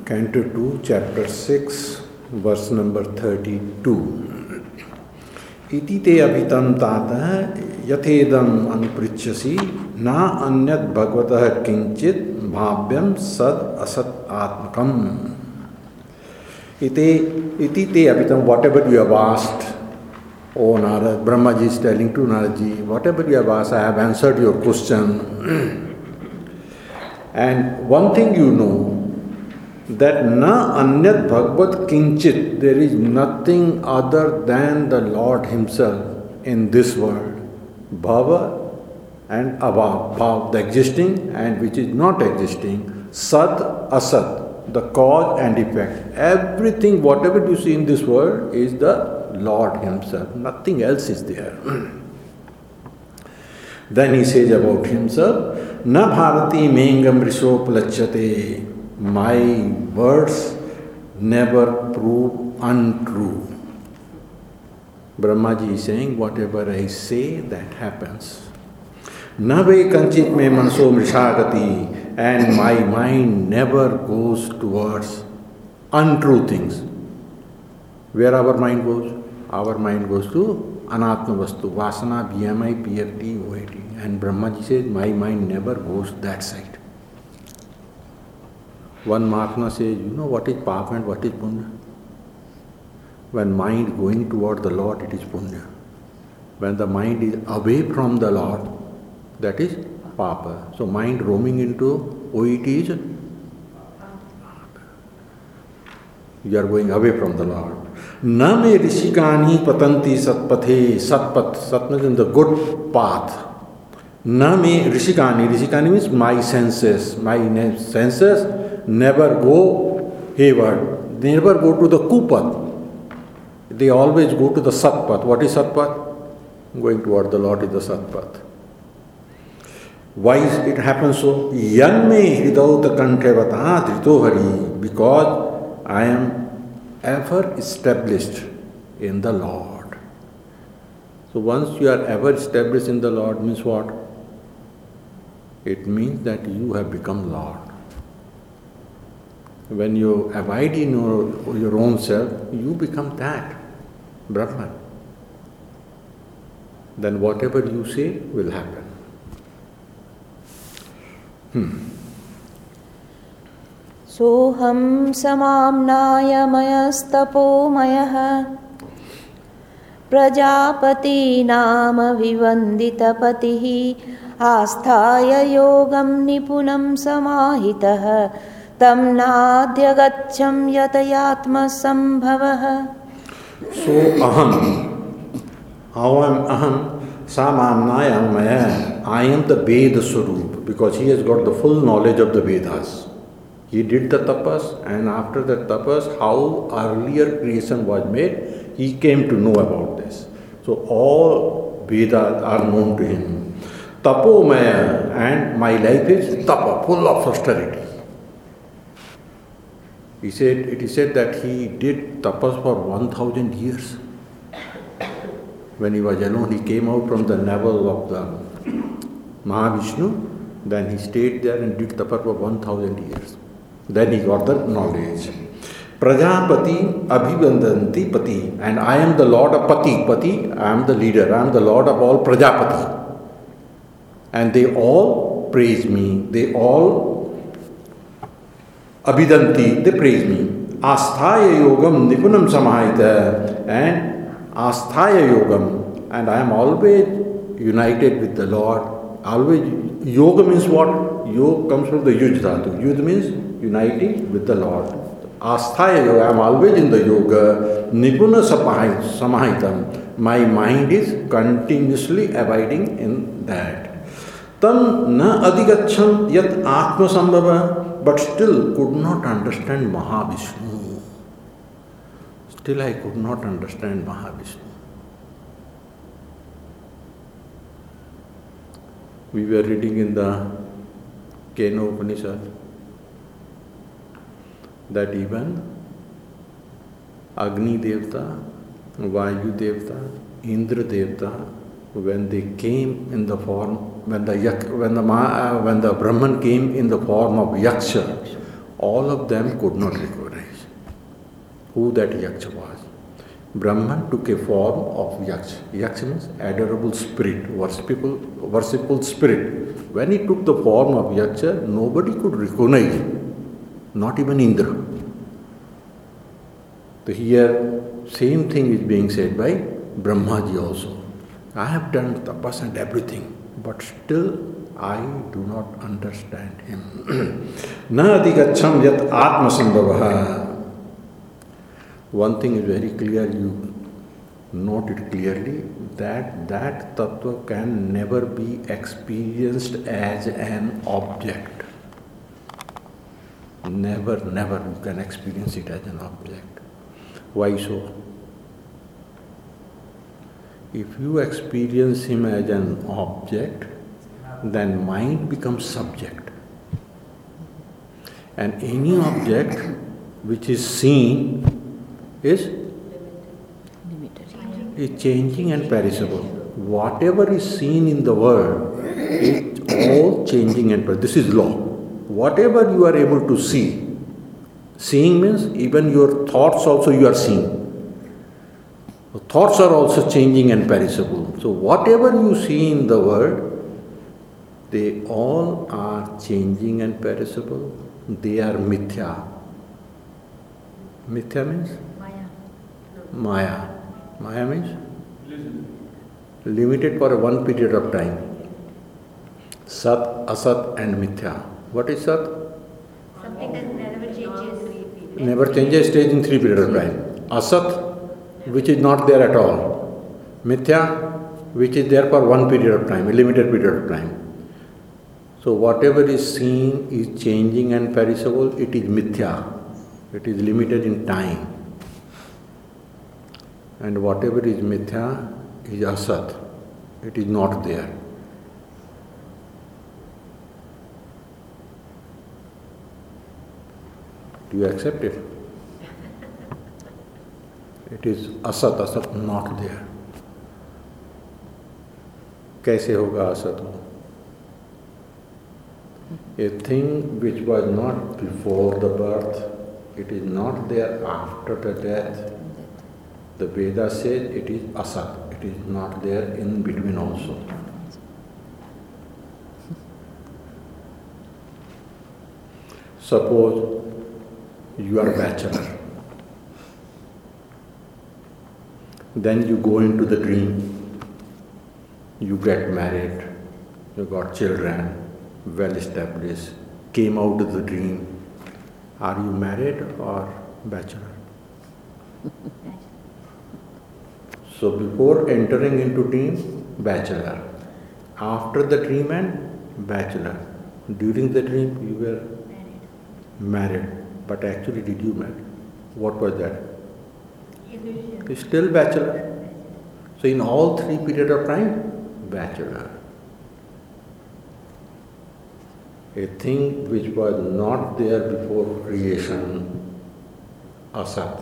Canto 2, Chapter 6, verse number 32. Iti te avitam tata yathedam anupritchasi na anyat bhagavatah kinchit bhavyam sad asat atmakam. Iti te avitam, whatever you have asked, O Narad, Brahmaji is telling to Naradji, whatever you have asked, I have answered your question. And one thing you know, that na anyat bhagavat kinchit, there is nothing other than the Lord Himself in this world. Bhava and abhav, bhav, the existing and which is not existing, sad, asat, the cause and effect. Everything, whatever you see in this world is the Lord Himself. Nothing else is there. Then he says about himself, na bharati mengam risopalachyate. My words never prove untrue. Brahmaji is saying, whatever I say, that happens. Na ve kanchit me manaso mrishagati, and my mind never goes towards untrue things. Where our mind goes? Our mind goes to anatma vastu, vasana, BMI, PFT, OIT. And Brahmaji says, my mind never goes that side. One Mahatma says, you know what is Papa and what is Punya? When mind going toward the Lord, it is Punya. When the mind is away from the Lord, that is Papa. So mind roaming into OET is, you are going away from the Lord. Na me rishikani patanti satpathe, sat means in the good path. Na me rishikani means my senses never go hayward. They never go to the kupath. They always go to the satpath. What is satpath? Going toward the Lord is the satpath. Why it happens so? Yanme hridauta kanthevata drito hari. Because I am ever established in the Lord. So once you are ever established in the Lord means what? It means that you have become Lord. When you abide in your own self, you become that, Brahman. Then whatever you say will happen. Soham samamnaya mayastapomaya prajapati nama vivandita patihi asthaya yogam nipunam samahitah tam nadhyagaccham yatayatma sambhavah. So aham, how am aham? Samamnaya maya. I am the Veda Swarup, because he has got the full knowledge of the Vedas. He did the tapas, and after the tapas, how earlier creation was made, he came to know about this. So all Vedas are known to him. Tapomaya, and my life is tapa, full of austerity. It is said that he did tapas for 1000 years. When he was alone, he came out from the navel of the Mahavishnu, then he stayed there and did tapas for 1000 years. Then he got the knowledge. Prajapati abhivandanti pati, and I am the Lord of Pati. Pati, I am the leader, I am the Lord of all Prajapati. And they all praise me, they all abhidanti, they praise me. Asthaya yogam nipunam samahita, and asthaya yogam, and I am always united with the Lord. Always, yoga means what? Yoga comes from the yuj dhatu. Yuj means uniting with the Lord. Asthaya yoga, I am always in the yoga. Nipuna samahitam, my mind is continuously abiding in that. Tam na adhigaccham yat atma sambhava, but still could not understand Mahavishnu. Still I could not understand Mahavishnu. We were reading in the Kena Upanishad that even Agni Devta, Vayu Devta, Indra Devta, when they came in the form, when the Brahman came in the form of Yaksha, all of them could not recognize who that Yaksha was. Brahman took a form of Yaksha. Yaksha means adorable spirit, worshipful spirit. When he took the form of Yaksha, nobody could recognize him, not even Indra. So here, same thing is being said by Brahmaji also. I have done tapas and everything, but still I do not understand him. Na adhigacham yat atma sambhavaha. One thing is very clear, you note it clearly, that tattva can never be experienced as an object. Never you can experience it as an object. Why so? If you experience him as an object, then mind becomes subject. And any object which is seen is changing and perishable. Whatever is seen in the world is all changing and perishable. This is law. Whatever you are able to see, seeing means even your thoughts also you are seeing. The thoughts are also changing and perishable. So whatever you see in the world, they all are changing and perishable. They are mithya. Mithya means? Maya. Maya means? Limited for one period of time. Sat, Asat and Mithya. What is Sat? Something that never changes. Never changes, stays in 3 periods of time. Asat, which is not there at all. Mithya, which is there for 1 period of time, a limited period of time. So whatever is seen is changing and perishable, it is mithya. It is limited in time. And whatever is mithya is asat. It is not there. Do you accept it? It is asat not there. कैसे होगा असत हो? A thing which was not before the birth, it is not there after the death. The Veda says it is asat. It is not there in between also. Suppose you are a bachelor. Then you go into the dream. You get married. You got children. Well established, came out of the dream. Are you married or bachelor? So before entering into dream, bachelor. After the dream end, bachelor. During the dream, you were married. But actually, did you marry? What was that? Illusion. Still bachelor. So in all 3 periods of time, bachelor. A thing which was not there before creation, asat.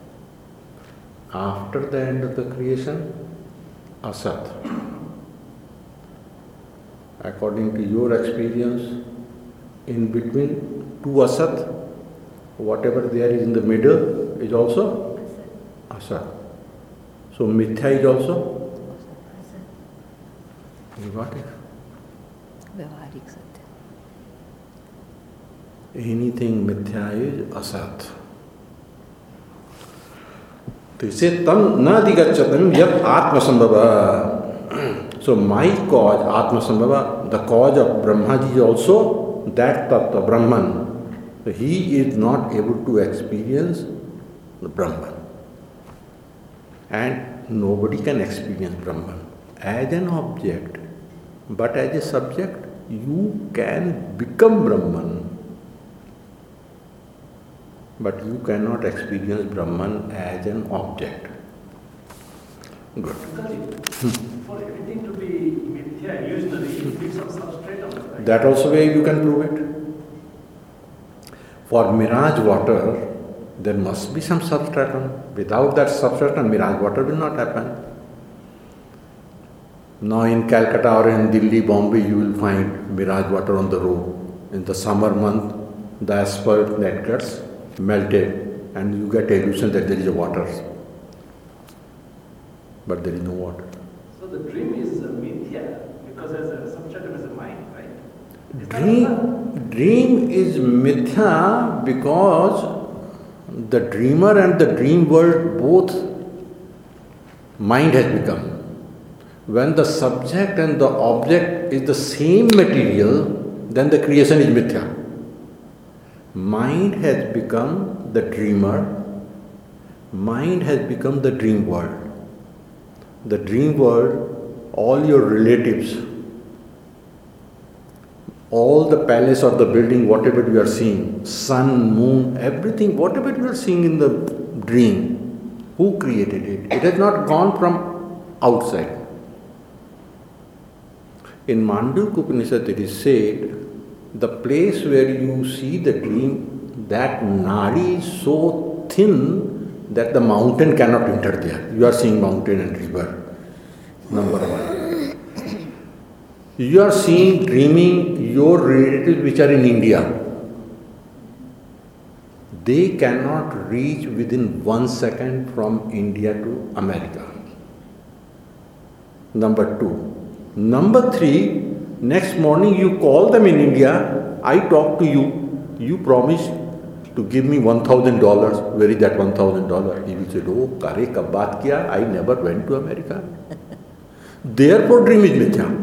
After the end of the creation, asat. According to your experience, in between 2 asat, whatever there is in the middle is also asat. So mithya is also asat. You got it? Vyavaharik satya. Anything mithya is asat. So he said, tam na adhigachatam yat atma sambhava. So my cause, atma sambhava, the cause of Brahmaji is also that tattva, Brahman. So he is not able to experience the Brahman. And nobody can experience Brahman as an object. But as a subject, you can become Brahman. But you cannot experience Brahman as an object. Good. For everything to be mithya, usually you need some substrate on it, right? That also way you can prove it. For mirage water, there must be some substratum. Without that substratum, mirage water will not happen. Now in Calcutta or in Delhi, Bombay, you will find mirage water on the road. In the summer month, the asphalt that gets melted and you get the illusion that there is a water. But there is no water. So the dream is mithya because as a subjective as a mind, right? Dream is mithya because the dreamer and the dream world both mind has become. When the subject and the object is the same material, then the creation is mithya. Mind has become the dreamer. Mind has become the dream world. The dream world, all your relatives, all the palace or the building, whatever you are seeing, sun, moon, everything, whatever you are seeing in the dream, who created it? It has not gone from outside. In Mandukya Upanishad it is said, the place where you see the dream, that nadi is so thin that the mountain cannot enter there. You are seeing mountain and river, number one. You are seeing, dreaming your relatives which are in India. They cannot reach within 1 second from India to America. Number two. Number three, next morning you call them in India, I talk to you, you promise to give me $1,000. Where is that $1,000? He will say, oh, kare kab baat kiya? I never went to America. Therefore dream is mithya.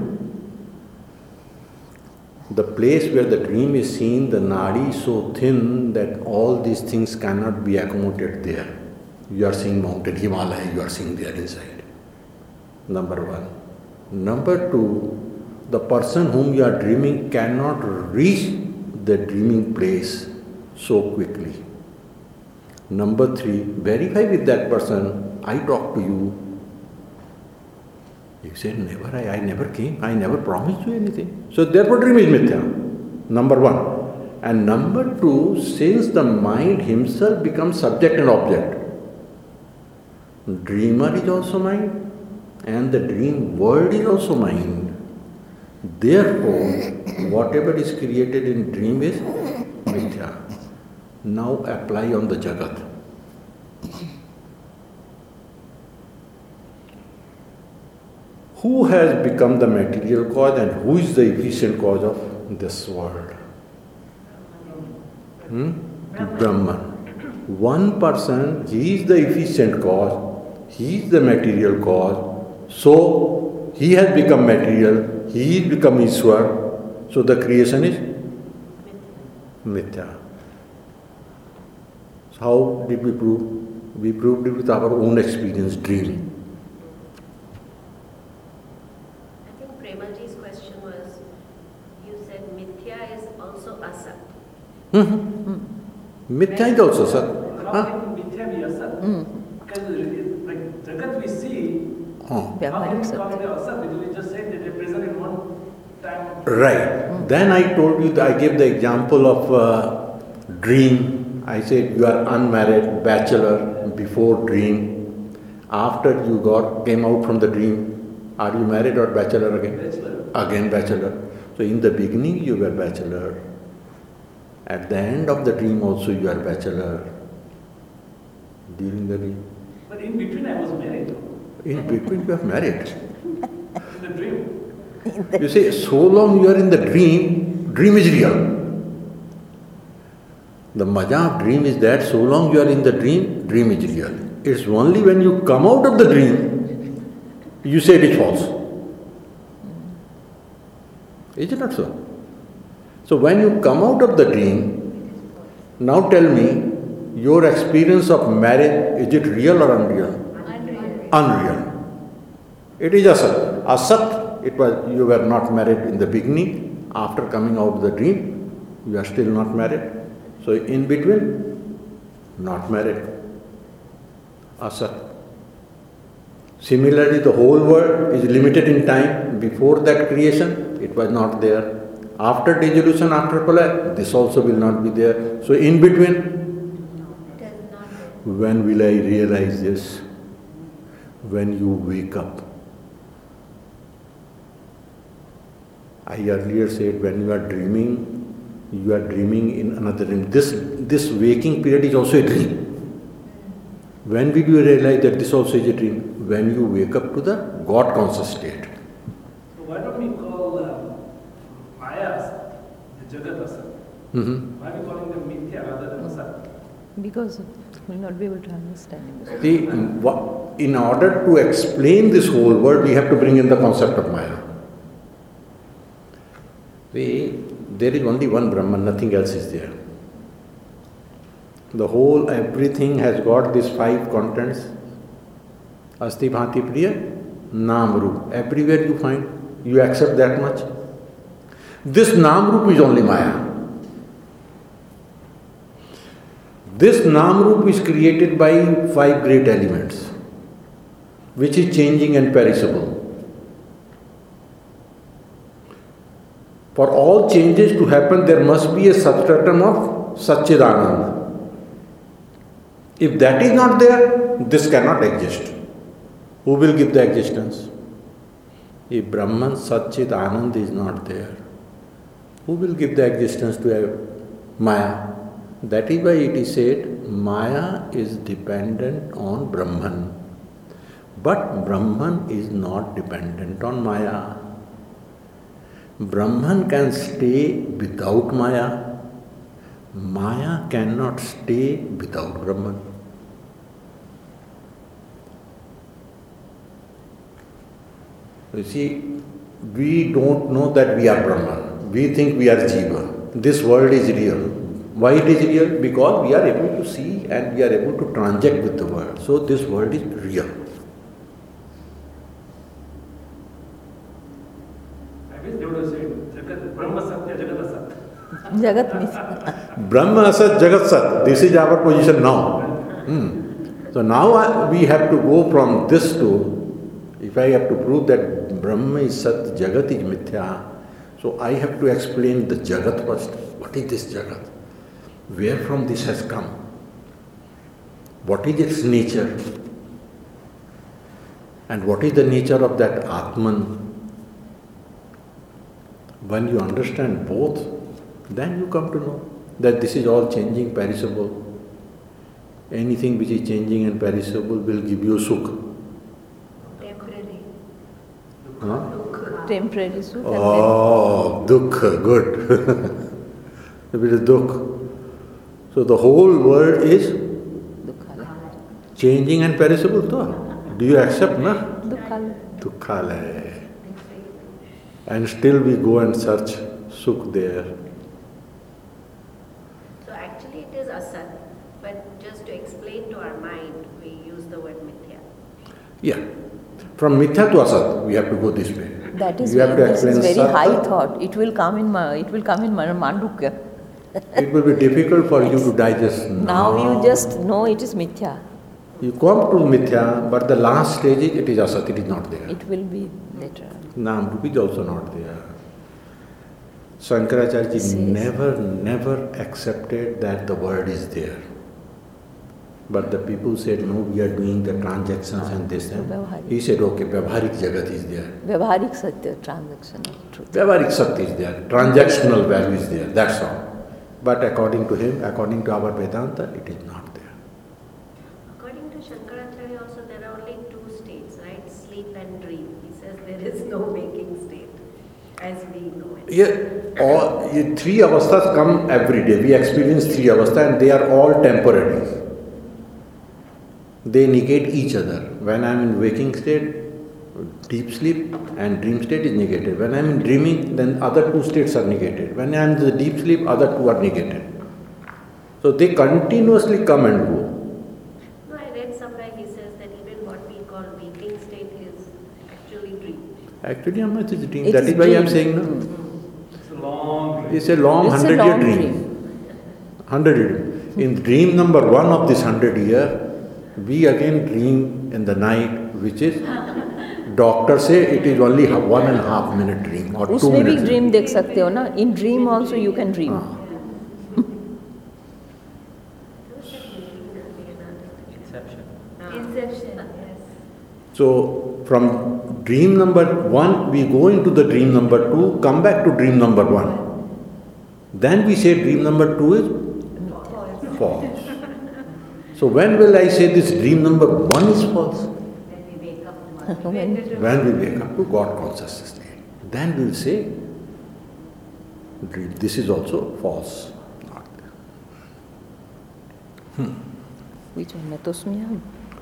The place where the dream is seen, the nadi is so thin that all these things cannot be accommodated there. You are seeing mountain Himalaya, you are seeing there inside. Number one. Number two, the person whom you are dreaming cannot reach the dreaming place so quickly. Number three, verify with that person, I talk to you. You say, never, I never came, I never promised you anything. So therefore dream is mithya, number one. And number two, since the mind himself becomes subject and object, dreamer is also mind and the dream world is also mind. Therefore, whatever is created in dream is mithya. Now apply on the Jagat. Who has become the material cause and who is the efficient cause of this world? Brahman. One person, he is the efficient cause, he is the material cause, so he has become material, he has become Ishwar, so the creation is mithya. So how did we prove? We proved it with our own experience, dream. I think Premalji's question was, you said mithya is also asat. Mithya is also sat. How can mithya be asat? Because like Jagat we see, how can we call it asat? Because we just said that they present in one time. Right. Then I told you, I gave the example of dream. I said you are unmarried, bachelor, before dream. After you came out from the dream, are you married or bachelor again? Bachelor. Again bachelor. So in the beginning you were bachelor. At the end of the dream also you are bachelor. During the dream. But in between I was married. In between you are married. In the dream. You say, so long you are in the dream, dream is real. The maja of dream is that so long you are in the dream, dream is real. It's only when you come out of the dream, you say it is false. Is it not so? So when you come out of the dream, now tell me, your experience of marriage, is it real or unreal? Unreal. Unreal. It is asat. Asat, it was you were not married in the beginning. After coming out of the dream, you are still not married. So in between, not married. Asat. Similarly, the whole world is limited in time. Before that creation, it was not there. After dissolution, after pralaya, this also will not be there. So in between, It is not there. when will I realize this? When you wake up. I earlier said when you are dreaming, you are dreaming in another dream. This waking period is also a dream. When will you realize that this also is a dream? When you wake up to the God conscious state. So why don't we call Maya the Jagat Asat? Why are we calling them Mithya rather than Asat? Because we will not be able to understand it. See, in order to explain this whole world, we have to bring in the concept of Maya. See, there is only one Brahman, nothing else is there. The whole, everything has got these 5 contents. Asti Bhanti Priya, Naam Roop. Everywhere you find, you accept that much. This Naam Roop is only Maya. This Naam Roop is created by 5 great elements, which is changing and perishable. For all changes to happen, there must be a substratum of Satchidanand. If that is not there, this cannot exist. Who will give the existence? If Brahman Satchidanand is not there, who will give the existence to a Maya? That is why it is said, Maya is dependent on Brahman. But Brahman is not dependent on Maya. Brahman can stay without Maya. Maya cannot stay without Brahman. You see, we don't know that we are Brahman. We think we are Jiva. This world is real. Why it is real? Because we are able to see and we are able to transact with the world. So this world is real. I wish they would have said Jagat, Brahma Satya, Jagat Asat. Jagat means. Brahma Asat Jagat Sat. This is our position now. So now we have to go from this to, if I have to prove that Brahma is Sat, Jagat is Mithya, so I have to explain the Jagat first. What is this Jagat? Where from this has come? What is its nature? And what is the nature of that Atman? When you understand both, then you come to know that this is all changing, perishable. Anything which is changing and perishable will give you sukh. Temporary. Huh? Temporary sukh. Oh, dukh, good. If it is dukh. So the whole world is changing and perishable. Do you accept, na? Dukhalaya. And still we go and search sukh there. So actually it is Asat, but just to explain to our mind, we use the word Mithya. Yeah. From Mithya to Asat, we have to go this way. That is, you have to this is very Sat. high thought. It will come in Mandukya. It will be difficult for you to digest. Now you just know it is Mithya. You come to Mithya, but the last stage is it is Asat, it is not there. It will be later. Naam Rup is also not there. Shankaracharya ji never accepted that the word is there. But the people said, no, we are doing the transactions and this and he said, okay, Vyavaharik Jagat is there. Vyavaharik Satya, transaction of truth. Vyavaharik Satya is there. Transactional value is there. That's all. But according to him, according to our Vedanta, it is not there. According to Shankaracharya also, there are only 2 states, right? Sleep and dream. He says there is no waking state, as we know it. Yeah, 3 avasthas come every day. We experience 3 avasthas and they are all temporary. They negate each other. When I am in waking state, deep sleep and dream state is negated. When I am in dreaming, then other 2 states are negated. When I am in the deep sleep, other 2 are negated. So they continuously come and go. No, I read somewhere he says that even what we call waking state is actually dream. Actually, how much is dream? It That is why I am saying no. It's a long dream. It's a long 100-year dream. 100-year dream. In dream number 1 of this 100-year, we again dream in the night, which is, doctors say it is only 1.5 minute dream or 2 minutes. उसमें भी dream देख सकते हो ना? In dream also you can dream. Inception, yes. So from dream number 1, we go into the dream number 2, come back to dream number 1. then we say dream number 2 is false. So when will I say this dream number 1 is false? When we wake up. When we wake up to God consciousness state. Then we will say this is also false. Which one? Natosmiyaham?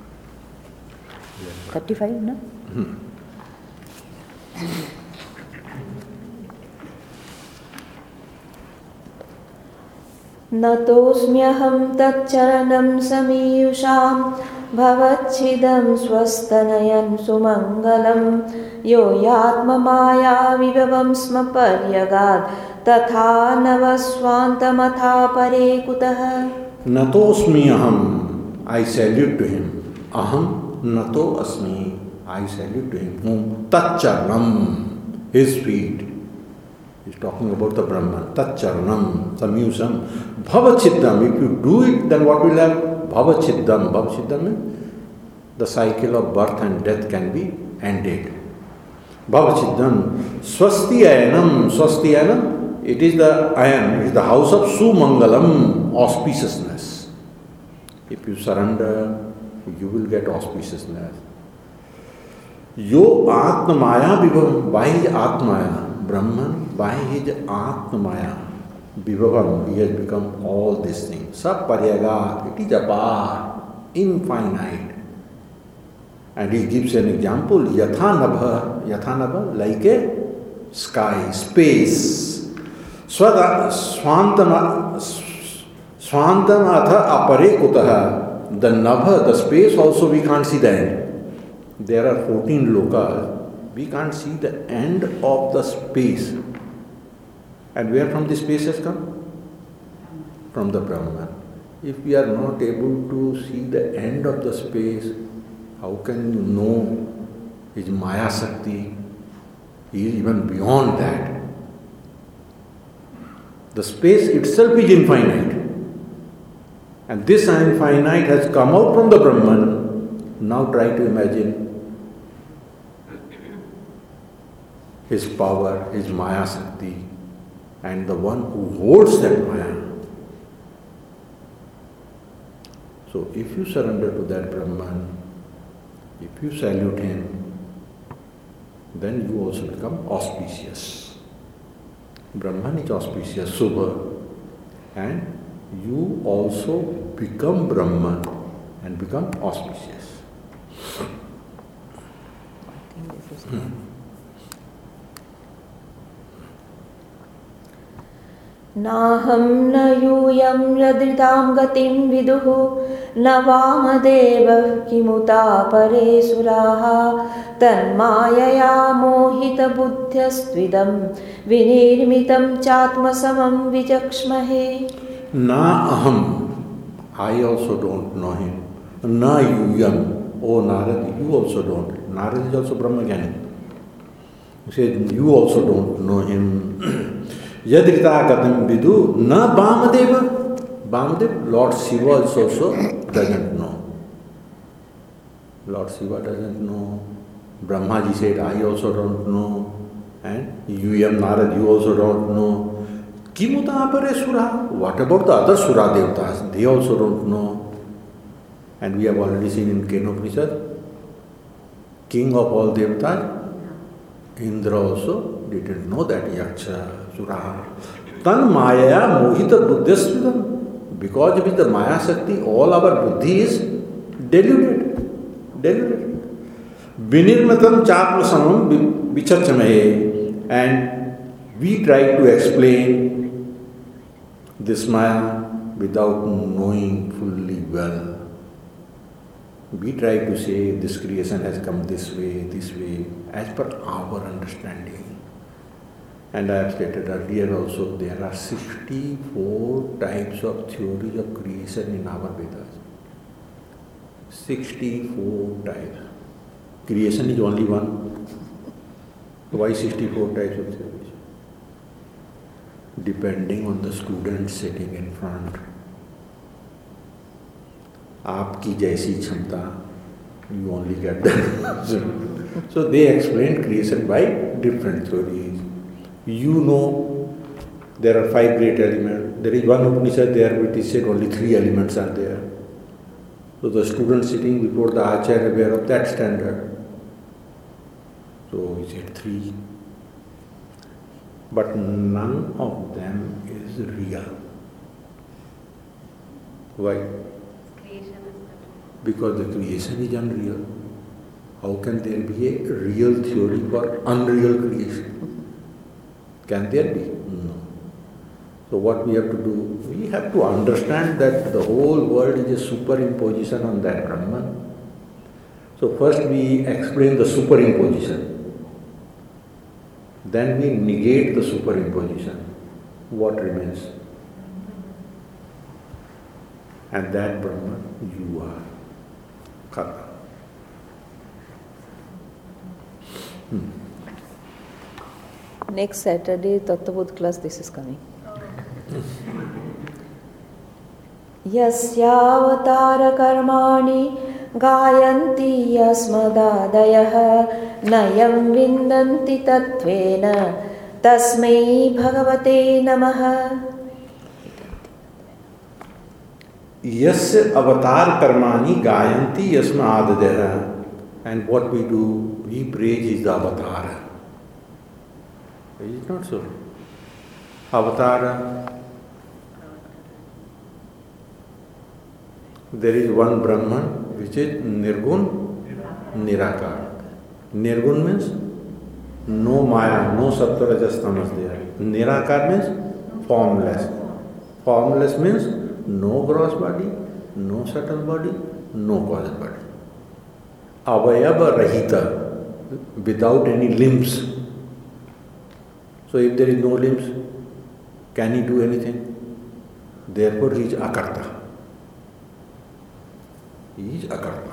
35, no? नतोऽस्म्यहं तच्चरणं समीयुषां भवच्छिदं स्वस्तनयन् सुमङ्गलं यो यात्ममाया विभवं स्म पर्यगात् तथा नवस्वान्तमथा परे कुतः. Natosmiyaham, I salute to him. Aham nato asmi, I salute to him. Whom? Taccharanam, his feet. He's talking about the Brahman. Taccharanam, samyusam, bhavachiddam. If you do it, then what will happen? Bhavachiddam. Bhavachiddam means the cycle of birth and death can be ended. Bhavachiddam. Swasti ayanam. Swasti ayanam. It is the ayan, it is the house of Sumangalam, auspiciousness. If you surrender, you will get auspiciousness. Yo Atmaya Vibhavam, by his Atmaya, Brahman, by his Atmaya, Vibhavam, he has become all these things. Sab Paryagat, it is apart, infinite. And he gives an example, Yathanabha, like a sky, space. Swantamatha apare kutaha. The nabha, the space also we can't see the end. There are 14 lokas. We can't see the end of the space. And where from the space has come? From the Brahman. If we are not able to see the end of the space, how can you know his Maya Shakti? He is even beyond that. The space itself is infinite. And this infinite has come out from the Brahman. Now try to imagine his power, his Maya Shakti, and the one who holds that Maya. So if you surrender to that Brahman, if you salute him, then you also become auspicious. Brahman is auspicious, Subha, and you also become Brahman and become auspicious. नाहं न यूयं यदृतां गतिं विदुः न वामदेवः किमुता परे सुराः तन्मायया मोहितबुद्ध्यस्त्विदं विनिर्मितं चात्मसमं विचक्ष्महे. Na aham, I also don't know him. Na yuyam, oh Narad, you also don't. Narad is also Brahmajnani. He said, you also don't know him. Yadrita gatam vidu, na Vamadeva. Vamadev, Lord Shiva also doesn't know. Lord Shiva doesn't know. Brahmaji said, I also don't know. And Yuyam Narad, you also don't know. Kimuta apare sura? What about the other sura devatas? They also don't know. And we have already seen in Kenopanishad, king of all devatas, Indra also didn't know that Yaksha, Sura. Tan Maya Mohita Buddhism. Because with the Maya Shakti, all our buddhi is deluded. Vinirmatam Chapmasamam Vichachamahe. And we try to explain this Maya without knowing fully well. We try to say this creation has come this way, as per our understanding. And I have stated earlier also, there are 64 types of theories of creation in our Vedas. 64 types. Creation is only one. Why 64 types of theories? Depending on the student sitting in front. आपकी जैसी क्षमता, you only get that. So they explain creation by different theories. You know There are 5 great elements. There is one Upanishad there which is said only 3 elements are there. So the student sitting before the Acharya aware of that standard. So he said 3. But none of them is real. Why? Creation is not. Because the creation is unreal. How can there be a real theory for unreal creation? Can there be? No. So what we have to do? We have to understand that the whole world is a superimposition on that Brahman. So first we explain the superimposition. Then we negate the superimposition. What remains? And that Brahman, you are. Karma. Next Saturday, Tattvabodh class, this is coming. यस्यावतार कर्माणि गायन्ति यस्मदादयः नयं विन्दन्ति तत्त्वेन तस्मै भगवते नमः. Yasya avatar karmani gayanti yasma adadaya. And what we do, we praise his avatar. Is it not so? Avatar. There is one Brahman which is Nirgun, Nirakar. Nirgun means no Maya, no Sattva Rajas Tamas there. Nirakar means formless. Formless means no gross body, no subtle body, no causal body. Avayava Rahita, without any limbs. So if there is no limbs, can he do anything? Therefore he is Akarta. He is Akarta.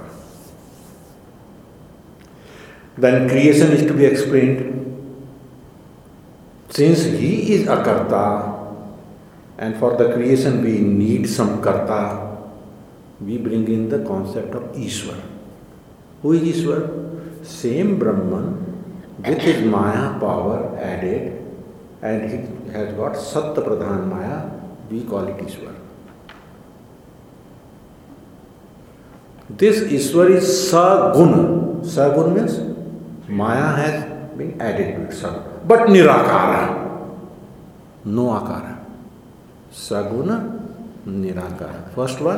Then creation is to be explained. Since he is Akarta, and for the creation we need some Karta, we bring in the concept of Ishwar. Who is Ishwar? Same Brahman with his Maya power added, and he has got Sattva Pradhan Maya, we call it Ishwar. This Ishwar is Saguna. Saguna means Maya has been added to it, but Nirakara. No Akara. Saguna, Nirakara. First was?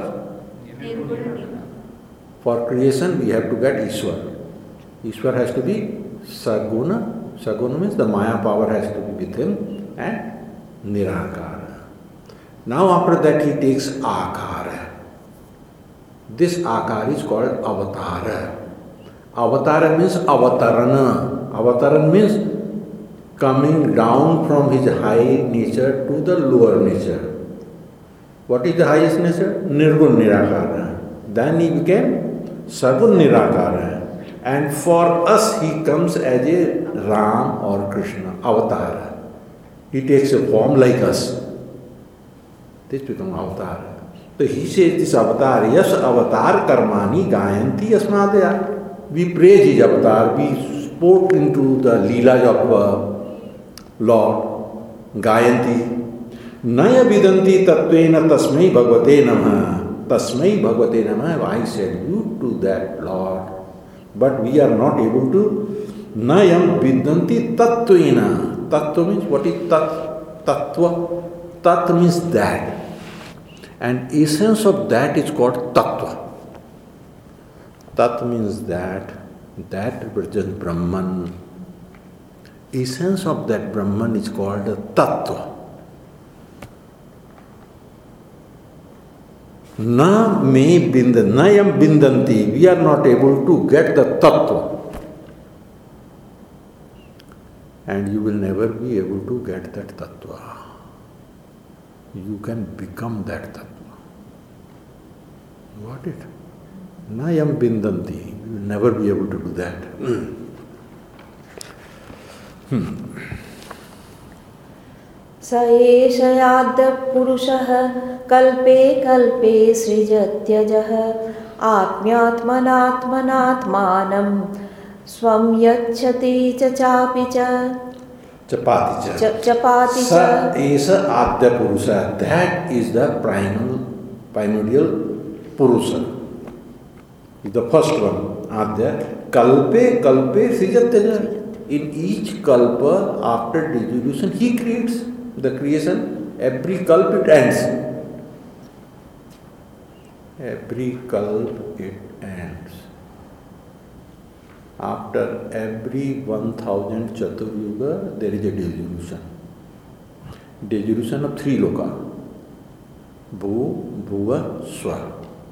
For creation we have to get Ishwar. Ishwar has to be Saguna. Saguna means the Maya power has to be with him, and Nirakara. Now after that he takes Akara. This Akara is called Avatara. Avatara means Avatarana. Avatarana means coming down from his high nature to the lower nature. What is the highest nature? Nirgun Nirakara. Then he became Sagun Nirakara. And for us he comes as a Ram or Krishna, Avatara. He takes a form like us. This becomes Avatara. So he says this avatar, yes, avatar karmani gayanti yasmadaya. We praise his avatar, we spoke into the leelas of Lord, gayanti. Naya vidanti tattvena tasmai bhagavate namah. Tasmai bhagavate namah, I salute to that Lord. But we are not able to. Nayam vidanti tattvena. Tattva means, what is tat? Tattva. Tat means that. And essence of that is called Tattva. Tat means that represents Brahman. Essence of that Brahman is called Tattva. Nayam bindanti. We are not able to get the Tattva. And you will never be able to get that Tattva. You can become that Tattva. You got it? Nayam bindanti. You will never be able to do that. स एष यादः पुरुषः कल्पे कल्पे सृजत्यजः आत्म्यात्मनात्मनात्मानं स्वं यच्छति च चापि च. Chapati cha. Chapati Sa cha. esa adya purusha. That is the primordial purusha. The first one, adya. Kalpe srijatya. In each kalpa, after dissolution, he creates the creation. Every kalp it ends. Every kalp it ends. After every 1000 Chaturyuga, there is a dissolution. Dissolution of 3 loka. Bhu, Bhuva, Swa.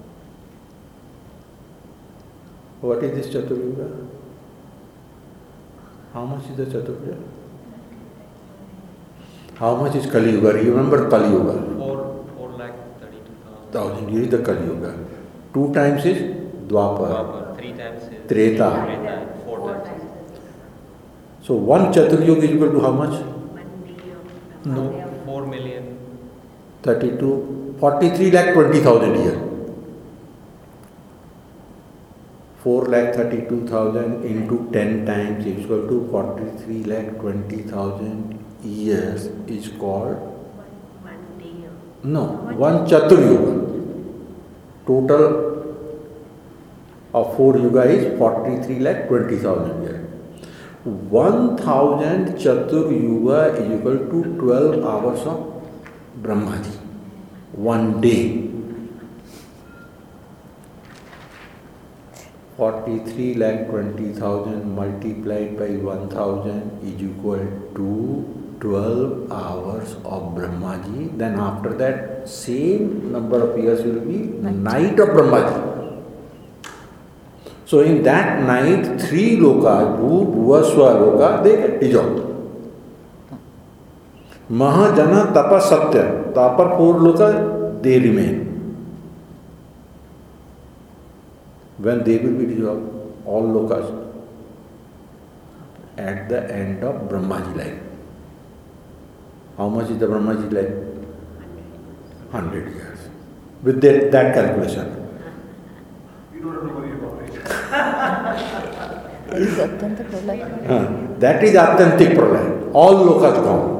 What is this Chaturyuga? How much is the Chaturyuga? How much is Kali Yuga? You remember Kali Yuga? 4,32,000. Here is the Kali Yuga. 2 times is Dwapar. 3 times is Treta. 4 times. So 1 Chaturyuga is equal to how much? 1 day of No. 4 million. 32, 43,20,000 years. 4,32,000 into 10 times is equal to 43,20,000 years is called 1 day of no 1 Chaturyuga. Total of 4 yuga is 43,20,000 years. 1,000 Chaturyuga is equal to 12 hours of Brahmaji. 1 day. 43,20,000 multiplied by 1,000 is equal to 12 hours of Brahmaji. Then after that, same number of years will be night of Brahmaji. So in that night, 3 lokas, Bhu, Bhuva, Swa loka, they get dissolved. Mahajana, Tapa, Satya. The upper 4 lokas, they remain. When they will be dissolved, all lokas, at the end of Brahmaji life. How much is the Brahmaji life? 100 years. With that calculation. You don't have to worry about it. That is Atyantik Pralaya. All lokas gone.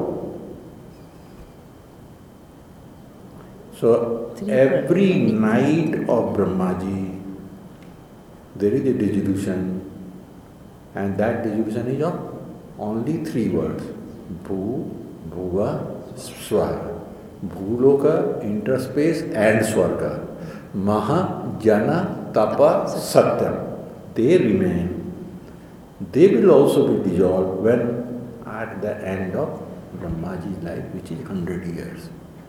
So every night of Brahmaji, there is a dissolution, and that dissolution is of only 3 words: Bhu, Bhuva, Swa. Bhuloka, interspace, and Swarga. Maha, Jana, Tapa, Satyam. They remain. They will also be dissolved when at the end of Brahmaji's life, which is 100 years.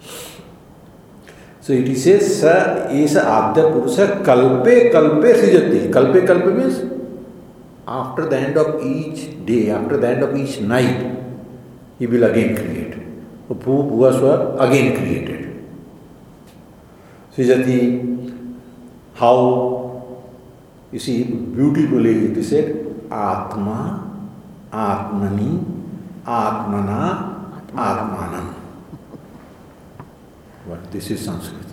So it says, Sa Esa Adya Purusha Kalpe Srijati. Kalpe means after the end of each day, after the end of each night, he will again create. Bhu, Bhuva, Swa again created. Srijati, how, you see, beautifully it is said, Atma, Atmani, Atmana, Atmanam. But this is Sanskrit.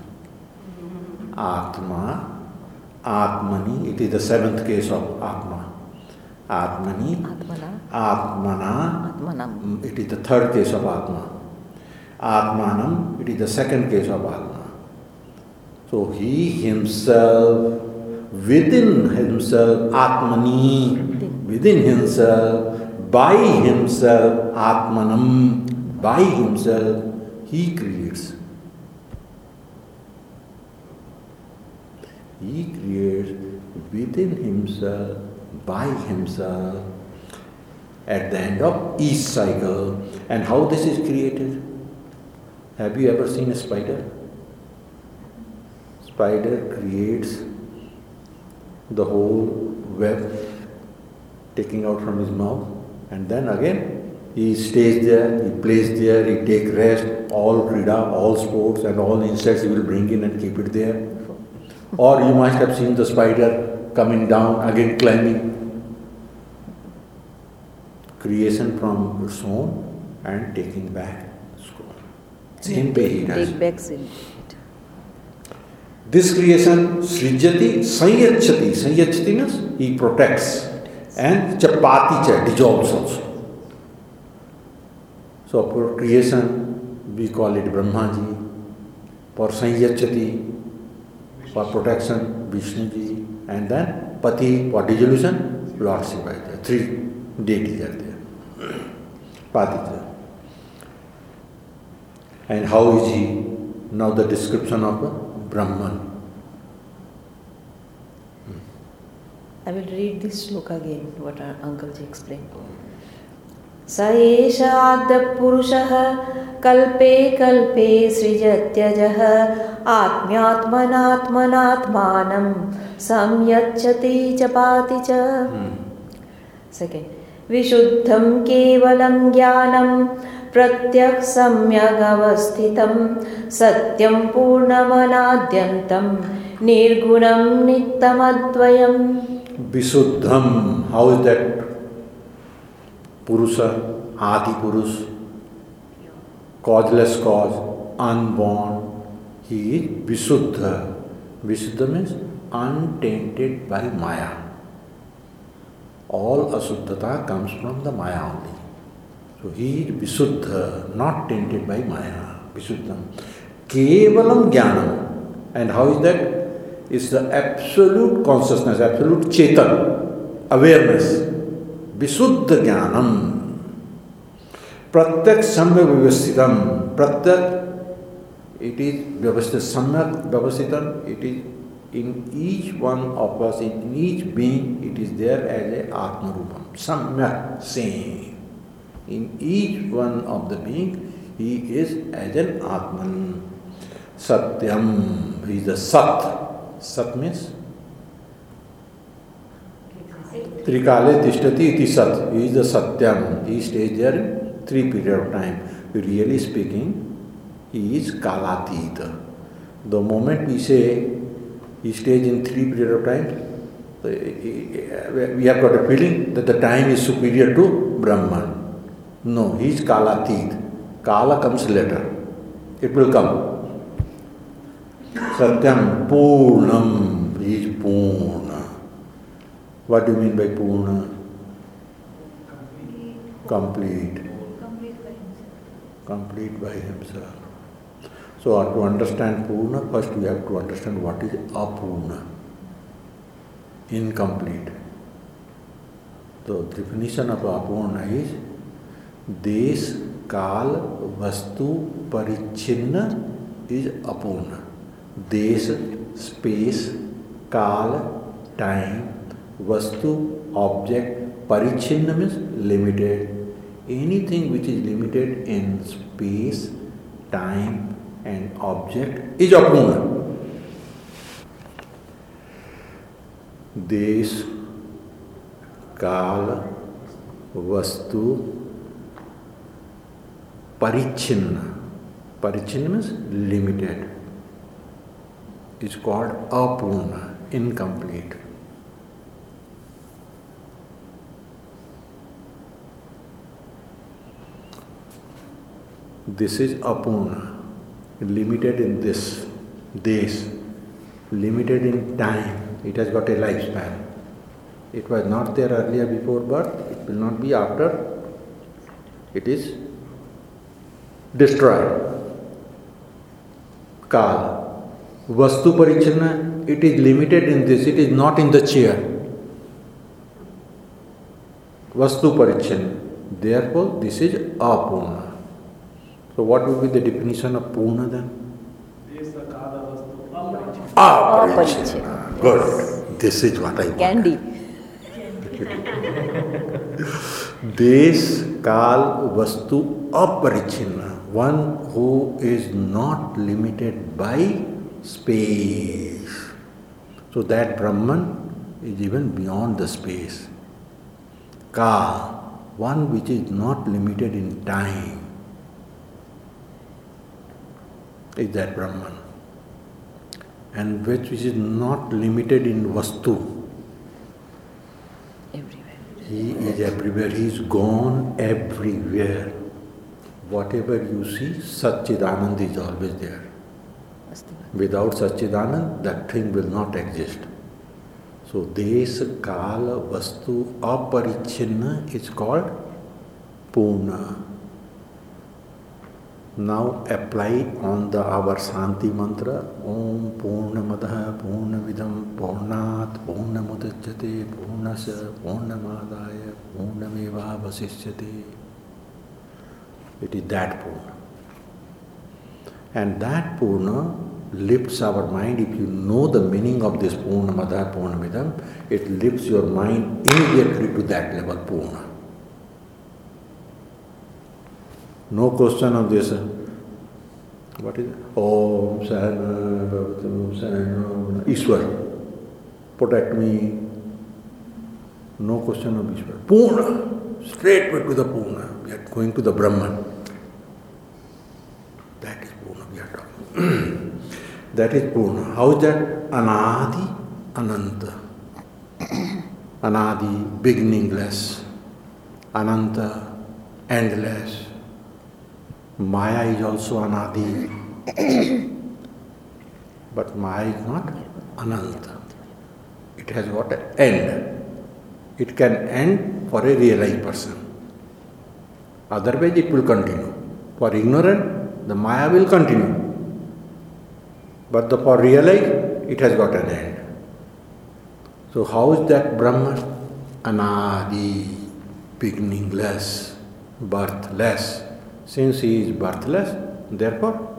Atma, Atmani, it is the 7th case of Atma. Atmani, Atmana, it is the 3rd case of Atma. Atmanam, it is the 2nd case of Atma. So he himself, within himself, Atmani, within himself, by himself, Atmanam, by himself, he creates. He creates within himself, by himself, at the end of each cycle. And how this is created? Have you ever seen a spider? Spider creates the whole web taking out from his mouth, and then again he stays there, he plays there, he takes rest, all krida, all sports and all insects he will bring in and keep it there. Or you must have seen the spider coming down, again climbing. Creation from its own and taking back scroll. Same way he does. Take backs in it. This creation, Srijati, Sanyachati. Sanyachati means he protects. And Chapati cha, dissolves also. So for creation, we call it Brahmaji. For Sanyachati, for protection, Vishnuji. And then Pati, for dissolution, Lord Shiva. Three deities are there. Patija. And how is he? Now the description of Brahman. I will read this sloka again, what our Uncle Ji explained. स एष आद्यपुरुषः कल्पे कल्पे सृजत्यजः आत्म्यात्मनात्मनात्मानं संयच्छति च पाति च. Second. विशुद्धं केवलं ज्ञानं प्रत्यक्सम्यगवस्थितं सत्यं पूर्णमनाद्यन्तं निर्गुणं नित्यमद्वयम्. Visuddham, how is that? Purusha, Adi Purush, causeless cause, unborn. He is Visuddha. Visuddha means untainted by Maya. All Asuddhata comes from the Maya only. So he is Visuddha, not tainted by Maya. Visuddham. Kevalam Jnanam. And how is that? It's the absolute consciousness, absolute Chetan, awareness. Visuddha Jnanam. Pratyak Samyak Vyavasthitam. Pratyak, it is Vyavasthitam. Samyak Vyavasthitam, it is in each one of us, in each being, it is there as a Atma Rupam. Samyak, same. In each one of the being, he is as an Atman. Satyam, he is the Sat. Sat means Trikale Tishtati iti Sat. He is the Satyam. He stays there in 3 periods of time. Really speaking, he is Kalatita. The moment we say he stays in 3 periods of time, we have got a feeling that the time is superior to Brahman. No, he is Kalatit. Kala comes later. It will come. Satyam Purnam, he is Purna. What do you mean by Purna? Complete. Complete by himself. So to understand Purna, first we have to understand what is Apurna. Incomplete. The definition of Apurna is Desh, Kal, Vastu, Parichinna is Apurna. Desh, space, Kal, time, Vastu, object, Parichinna means limited. Anything which is limited in space, time and object is Apurna. Desh, Kal, Vastu, Parichinna. Parichinna means limited. It's called Apurna, incomplete. This is Apurna, limited in this, limited in time. It has got a lifespan. It was not there earlier before birth, it will not be after it is destroyed. Kala. Vastu Parichinna, it is limited in this, it is not in the chair. Vastu Parichinna. Therefore, this is Apurna. So what would be the definition of Purna then? Aparichina. Good. This is what I want. Candy. Desh, Kal, Vastu, Aparichina. One who is not limited by space. So that Brahman is even beyond the space. Kal, one which is not limited in time, is that Brahman. And which is not limited in Vastu. Everywhere. He is everywhere. He is gone everywhere. Whatever you see, Satchidanand is always there. Without Satchidanand, that thing will not exist. So, Desh, Kala, Vastu, Aparichinna is called Purna. Now apply on our Shanti mantra. Om Purnamadaha Purnamidam Purnat Purnamudachyate Purnasya Purnamadaya Purnameva Vasishyate. It is that Purna. And that Purna lifts our mind. If you know the meaning of this Purnamadaha Purnamidam, it lifts your mind immediately to that level, Purna. No question of this. What is it? Om Sahana Bhavatam Sahana Ishwar. Protect me. No question of Ishwar. Purna. Straightway to the Purna. We are going to the Brahman. That is Purna we are talking. That is Purna. How is that? Anadi Ananta. Anadi, beginningless. Ananta, endless. Maya is also Anadi. But Maya is not Ananta. It has got an end. It can end for a realized person. Otherwise it will continue. For ignorant, the Maya will continue. But for realized, it has got an end. So how is that Brahman? Anadi, beginningless, birthless. Since he is birthless, therefore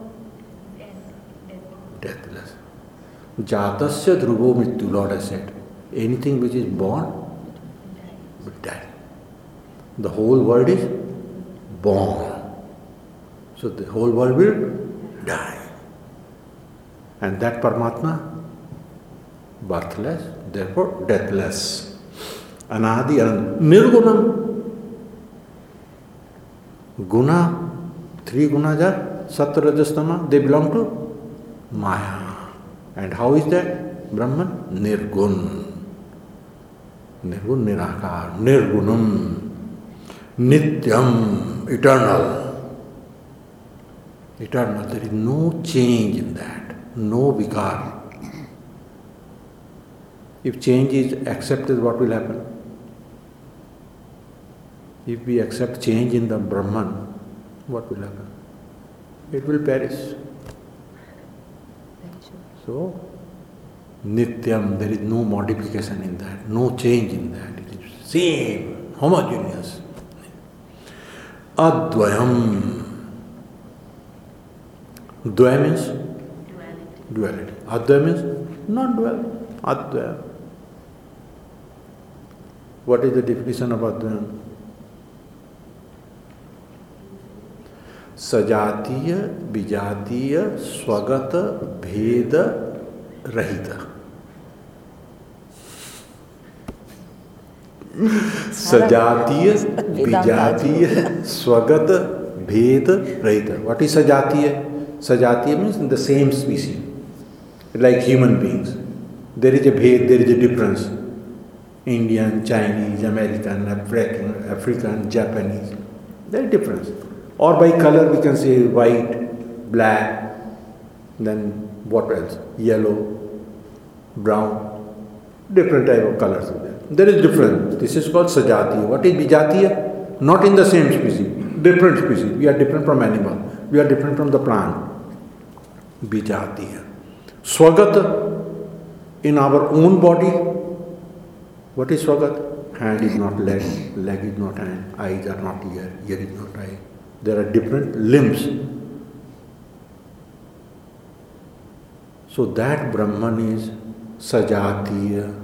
deathless. Jatasya dhruvo mityu, Lord has said. Anything which is born will die. The whole world is born. So the whole world will die. And that Paramatma, birthless, therefore deathless. Anadi Anand. Nirgunam. Guna, three gunas are Sattva, Rajas, Tama, they belong to Maya. And how is that? Brahman, Nirgun. Nirgun, Nirakar, Nirgunam, Nityam, eternal. Eternal, there is no change in that, no vikar. If change is accepted, what will happen? If we accept change in the Brahman, what will happen? It will perish. So, Nityam, there is no modification in that, no change in that. It is same, homogeneous. Advayam. Dvaya means? Duality. Advaya means non-dual. Advaya. What is the definition of Advaya? सजातीय विजातीय स्वगत भेद रहित. सजातीय विजातीय स्वगत भेद रहित. What is सजातीय? Sajatiya means in the same species, like human beings. There is a bhed, there is a difference. Indian, Chinese, American, African, Japanese. There is difference. Or by color we can say white, black, then what else? Yellow, brown, different type of colors are there. There is difference. This is called Sajatiya. What is Vijatiya? Not in the same species, different species. We are different from animal. We are different from the plant. Vijatiya. Swagat, in our own body. What is Swagat? Hand is not leg, leg is not hand, eyes are not ear, ear is not eye. There are different limbs. So that Brahman is Sajatiya.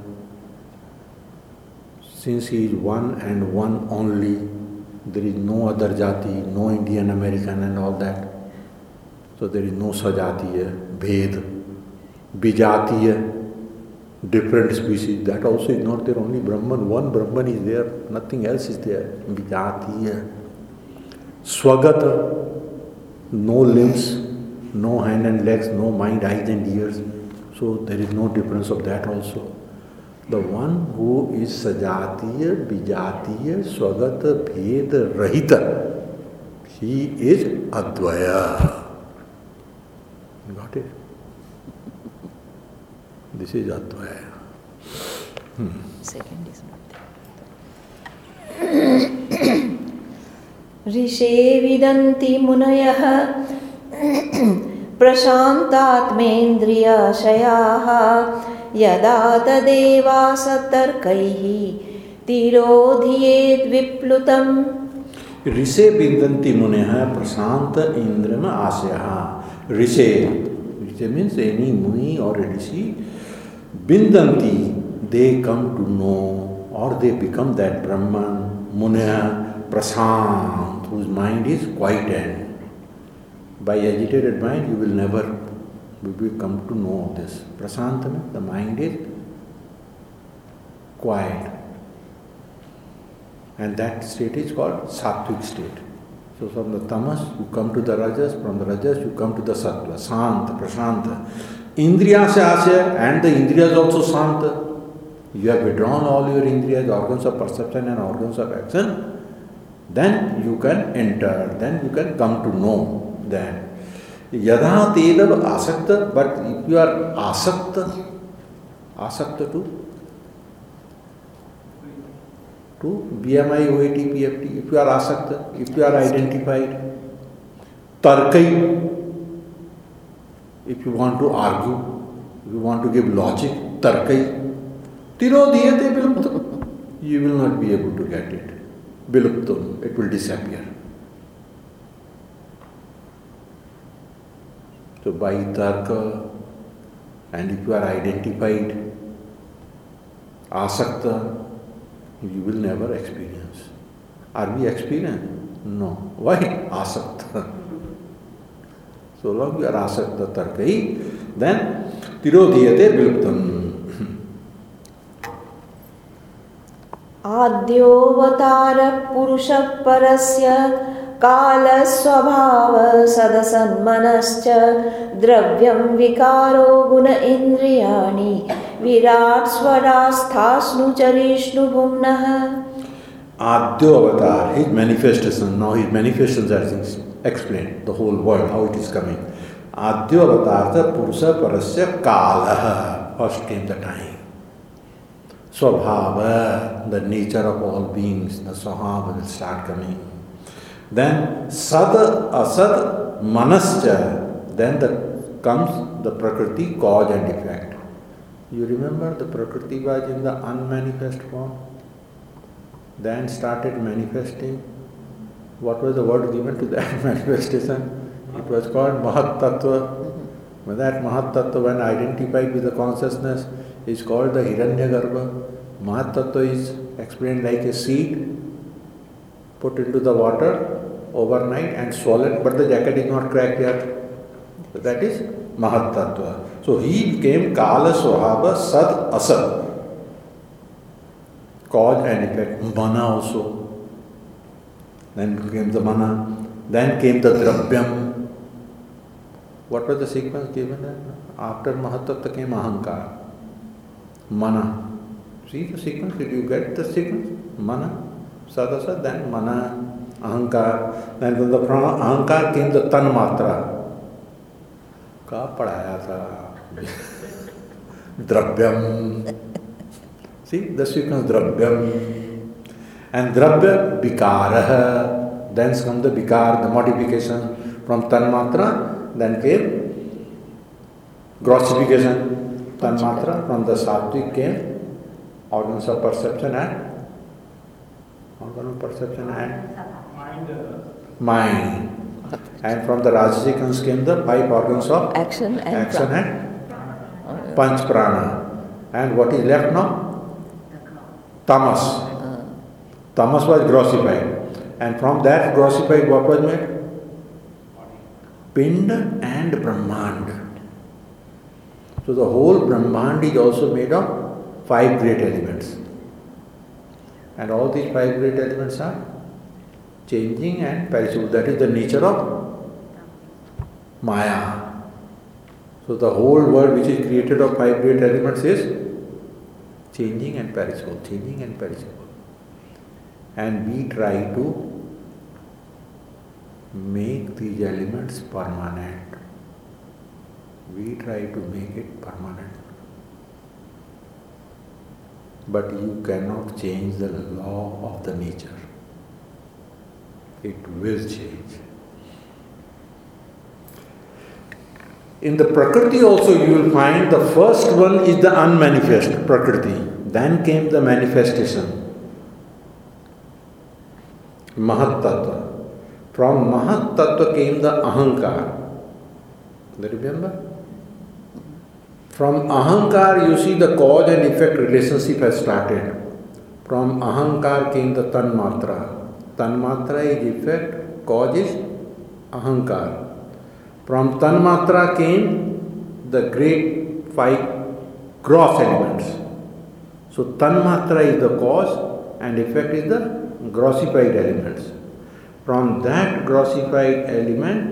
Since he is one and one only, there is no other jati, no Indian, American and all that. So there is no Sajatiya, Bhed, Bijatiya, different species. That also is not there, only Brahman. One Brahman is there, nothing else is there. Bijatiya. Swagata, no limbs, no hand and legs, no mind, eyes and ears. So there is no difference of that also. The one who is Sajatiya, Bijatiya, Swagata, Bheda, Rahita, he is Advaya. Got it? This is Advaya. Second is not there. ऋषे विदन्ति मुनयः प्रशान्तात्मेन्द्रियाशयाः यदा तदेवासतर्कैः तिरोधियेद्विप्लुतम्. ऋषे बिंदन्ति मुनयः प्रशांत इंद्रियम आशयः. ऋषे means any muni or a rishi, bindanti, they come to know or they become that Brahman, Munaya, Prasant, whose mind is quieted. By agitated mind, you will never come to know this. Prasant means the mind is quiet. And that state is called Sattvic state. So from the tamas, you come to the rajas, from the rajas, you come to the sattva, Santa, Prashanta. Indriya se asya, and the indriyas also Santa. You have withdrawn all your indriyas, organs of perception and organs of action, then you can enter, then you can come to know that. Yadha tedav asakta, but if you are asakta to BMI, OAT, PFT, if you are asakta, if you are identified, tarkai, if you want to argue, if you want to give logic, tarkai, tirodhiyate viluptam, you will not be able to get it. Viluptam, it will disappear. So by tarka, and if you are identified, asakta, you will never experience. Are we experienced? No. Why? Asakta. So long we are asakta tarkai, then tirodhiyate viluptam. आद्योऽवतारः पुरुषः परस्य कालस्वभाव सदसन्मनश्च द्रव्यं विकारो गुण इन्द्रियाणि विराट् स्वरास्थास्नुचरिष्णुभुम्नः. Adyo avatar, his manifestation, now his manifestations are explained, the whole world, how it is coming. Adyo avatar purusha parasya kalaha, first came the time. Swabhava, the nature of all beings, the swabhava will start coming. Then sad, asad, manascha, then comes the prakriti, cause and effect. You remember the prakriti was in the unmanifest form, then started manifesting. What was the word given to that manifestation? It was called Mahat Tattva. That Mahat Tattva, when identified with the consciousness, is called the Hiranyagarbha. Mahat Tattva is explained like a seed put into the water overnight and swollen, but the jacket is not cracked yet. So that is Mahat Tattva. So he became Kala Swabhava Sad Asad. Cause and effect. Mana also. Then came the Mana. Then came the Dravyam. What was the sequence given there? After Mahat Tattva came Ahankar. Mana. See the sequence? Did you get the sequence? Mana, Sadasa, then Mana, Ahankar. Then from the Ahankar came the Tan Matra. Ka padhaya tha. Dravyam. See the sequence Dravyam. And Dravya Vikaraha. Then comes the Vikar, the modification from Tan Matra. Then came grossification. Tan Matra, from the Sattvic came organs of perception and mind. And from the Rajasic came the 5 organs of action and Panch Prana. And what is left now? Tamas. Tamas was grossified. And from that grossified, what was made? Pinda and Brahmand. So the whole Brahmand is also made of 5 great elements. And all these 5 great elements are changing and perishable. That is the nature of Maya. So the whole world which is created of 5 great elements is changing and perishable, changing and perishable. And we try to make these elements permanent. We try to make it permanent. But you cannot change the law of the nature. It will change. In the Prakriti also you will find the first one is the unmanifest Prakriti. Then came the manifestation. Mahat Tattva. From Mahat Tattva came the Ahankar. Do you remember? From Ahankar you see the cause and effect relationship has started. From Ahankar came the Tanmatra. Tanmatra is effect, cause is Ahankar. From Tanmatra came the great 5 gross elements. So Tanmatra is the cause and effect is the grossified elements. From that grossified element,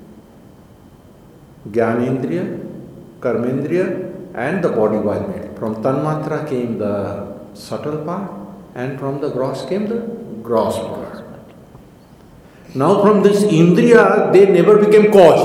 Jnanendriya, Karmendriya and the body was made. From Tanmatra came the subtle part and from the gross came the gross part. Now from this Indriya, they never became cause.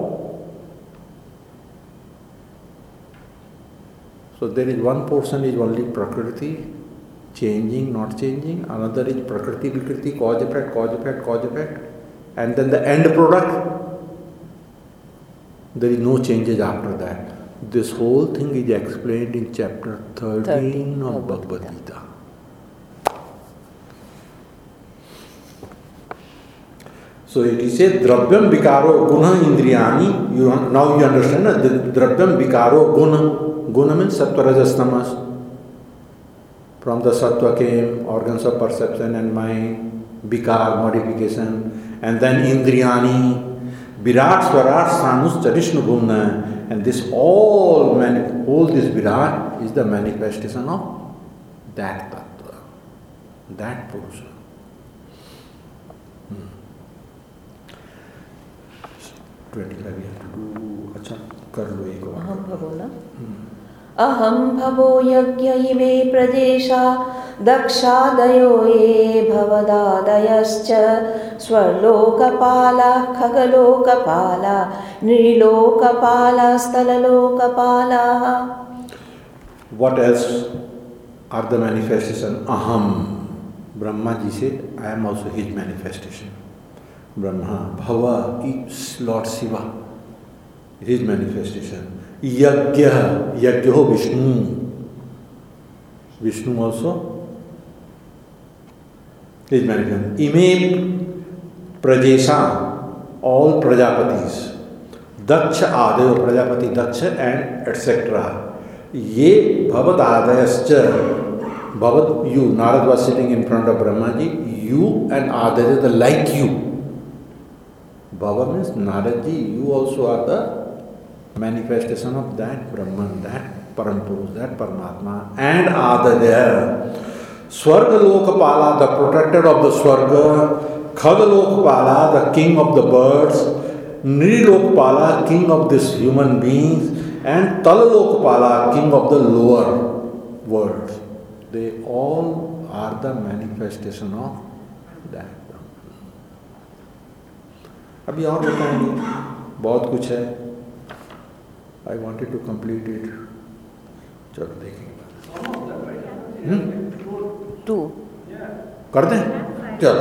So there is one portion is only Prakriti, changing, not changing. Another is Prakriti, Vikriti, cause, effect, cause, effect, cause, effect. And then the end product, there is no changes after that. This whole thing is explained in chapter 13 of Bhagavad Gita. So it is said, Dravyam Vikaro Guna Indriyani. Now you understand that Dravyam Vikaro Guna. Guna means Sattva Rajas Tamas. From the Sattva came organs of perception and mind, Vikar, modification, and then Indriyani, Virat Swarat Sanus Charishnu Bhumna. And this all this Virat is the manifestation of that Tattva, that Purusha. 25 we have to do. अच्छा कर लो एक बार. अहम भवो ना. अहम भवो यज्ञ इमे प्रदेशा दक्षादयो ये भवदादयश्च स्वर्लोकपालाः खगलोकपालाः नृलोकपालाः स्थललोकपालाः. What else are the manifestation? Aham. Brahma ji said, I am also his manifestation. Brahma, Bhava is Lord Shiva, his manifestation. Yajna, Yajna Vishnu. Vishnu also his manifestation. Ime Prajesha, all Prajapatis. Daksha Adayo, Prajapati Daksha and etc. Ye Bhavad Adayascha. Bhavad, you, Narad was sitting in front of Brahmaji, you and Adaya, the like you. Bhava means Naradji, you also are the manifestation of that Brahman, that Parampurus, that Paramatma, and Adaya. Swarga Lokapala, the protector of the Swarga, Khaga Lokapala, the king of the birds, Nri Lokapala, king of these human beings, and Tala Lokapala, king of the lower worlds. They all are the manifestation of that. अभी और बताएंगे, बहुत कुछ है. I wanted to complete it. चलो देखेंगे. 2 कर दें? चलो.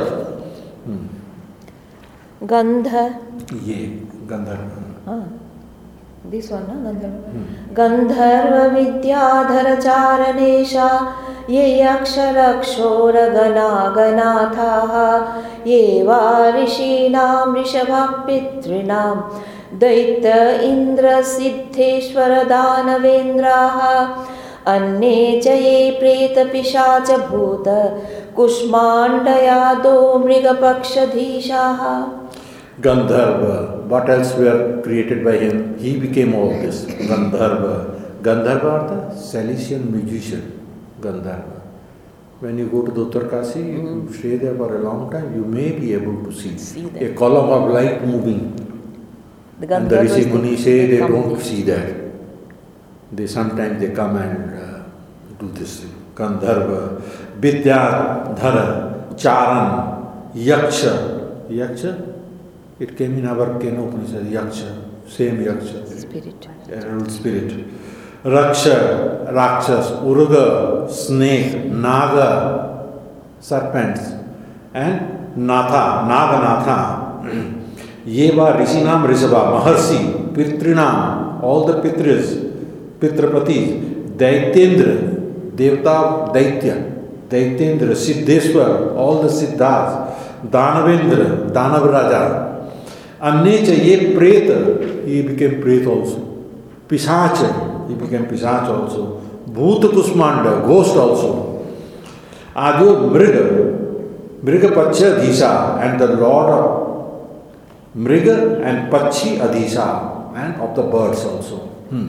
गंध. ये गंधर्व. This one, no? Gandharva Vidyadhara Charanesha Ye Aksharakshora Ganathaha Ye Varishinam Rishabhapitrinam Daita Indra Siddheshwara Danavendraha Anne Chaye Preta Pishacha Bhuta Kushmandayado Mrigapakshadhishaha. Gandharva, what else were created by him? He became all this. Gandharva. Gandharva are the Cilician musician. Gandharva. When you go to the Uttarkasi, you stay there for a long time, you may be able to see a column of light moving. And the Rishi Muni say they don't see that. They sometimes they come and do this thing. Gandharva, Vidyadhara, Charan, Yaksha. Yaksha? It came in our Kena Upanishad, Yaksha, same Yaksha. Spirit. Spirit. Raksha, Rakshas, Urga, snake, Naga, serpents, and Natha, Naganatha, Yeva Rishinam Rishabha, Maharshi, Pitrinam, all the Pitris, Pitrapatis, Daitendra, Devta Daitya, Daitendra, Siddheswar, all the Siddhas, Danavendra, Danavraja, Annecha, Ye Preta, he became Preta also, Pisacha, he became Pisach also, Bhuta Kusmanda, ghost also, Adu Mriga, Mriga Pacha Dhisha, and the Lord of Mriga and Pachi Adhisha, and of the birds also.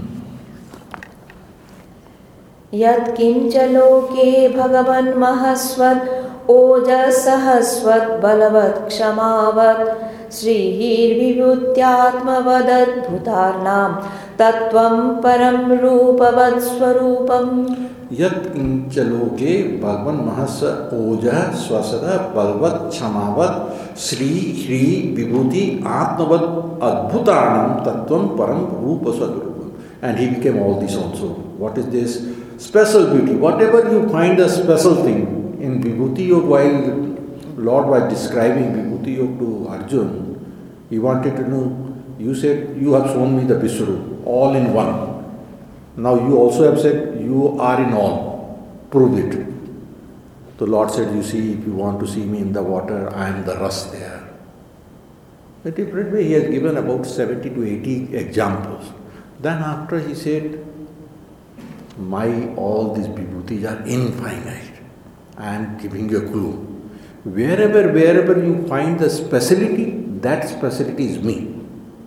Yat kincha loke bhagavan mahasvat ojasahasvat balavat kshamavat srihir vibhutyatmavad bhutarnam tattvam param rupavad swarupam. Yat kincha loke bhagavan mahasva ojasahasvat balavat kshamavat srihir vibhuti atmavad adbhutarnam tattvam param rupa swarupam. And he became all this also. What is this? Special beauty. Whatever you find a special thing in Vibhuti Yoga, while Lord was describing Vibhuti Yoga to Arjun, he wanted to know, you said, you have shown me the Vishwarup, all in one. Now you also have said, you are in all. Prove it. The Lord said, you see, if you want to see me in the water, I am the rust there. In a different way, he has given about 70 to 80 examples. Then after he said, all these vibhutis are infinite. I am giving you a clue. Wherever you find the speciality, that speciality is me.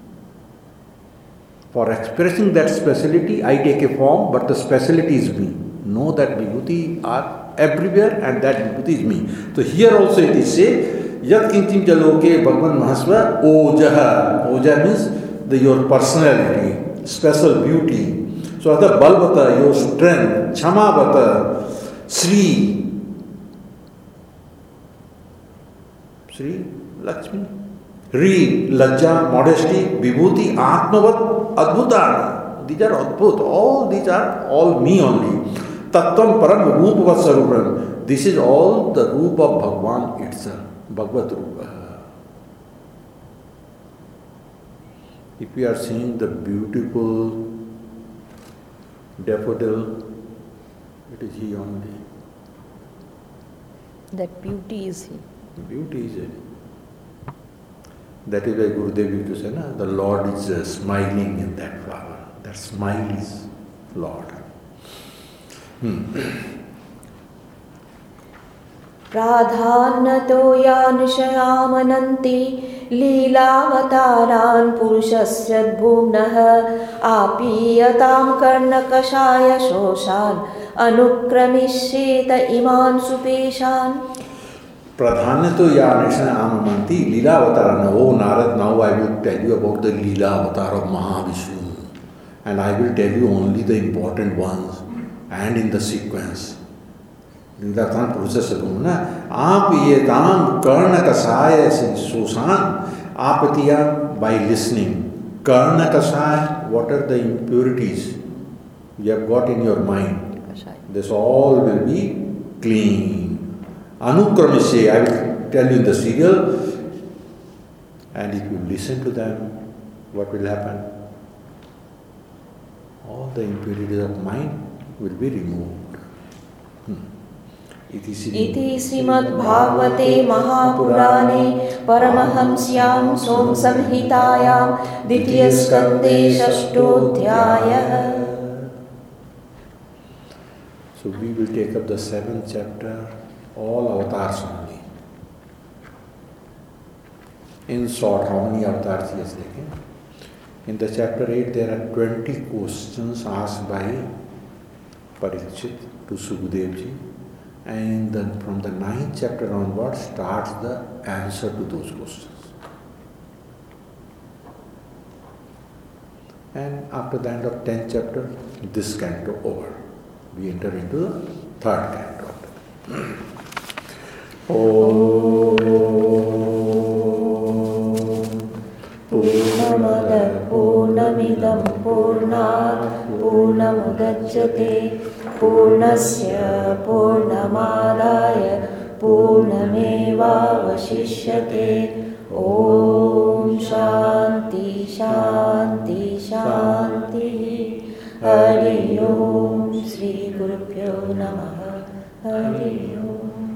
For expressing that speciality, I take a form, but the speciality is me. Know that vibhuti are everywhere and that vibhuti is me. So here also it is said, Yat kinchim jaloke bhagavan mahasva ojaha. Oja means your personality, special beauty. So other balvata, your strength, chamavata, Sri Lakshmi, Ri, Lajja, modesty, Vibhuti, Atmavat, Adbhutana. These are Adbhut. All these are all me only. Tattvam Param Rupa Sarupam. This is all the Rupa of Bhagavan itself. Bhagavad Rupa. If we are seeing the beautiful daffodil, it is he only. That beauty is he. Beauty is it. That is why Gurudev used to say, the Lord is smiling in that flower. That smile is Lord. Pradhannato yanishayamananti leelavataran purushasya bhumnah apiyatam karnakashaya shoshan anukramishyeta iman supeshan. Pradhanyato yanisha amamanti leelavataran. Oh Narad, now I will tell you about the Leela avatar of Mahavishnu. And I will tell you only the important ones and in the sequence. Leelavatar Purushasya bhumnah apiyatam karnakashaya shoshan. Apatiya, by listening. Karnakashaya, what are the impurities you have got in your mind? This all will be clean. Anukramisya, I will tell you in the serial, and if you listen to them, what will happen? All the impurities of mind will be removed. Iti Srimad Bhagavate Mahapurane Paramahamsyam Som Samhitayam Ditya Skande Shashtodhyaya. So we will take up the 7th chapter, all avatars only. In short, how many avatars he has taken? In the chapter 8, there are 20 questions asked by Parikshit to Sukadevji. And then from the 9th chapter onwards starts the answer to those questions. And after the end of 10th chapter, this canto over. We enter into the 3rd canto. Purnamada Purnamidam Purnat Purnamudachyate Purnasya Purnamadaya तत्पूर्णमेवावशिष्यते। ॐ शान्ति शान्ति शान्तिः। हरि ओम। श्री गुरुभ्यो नमः। हरि ओम।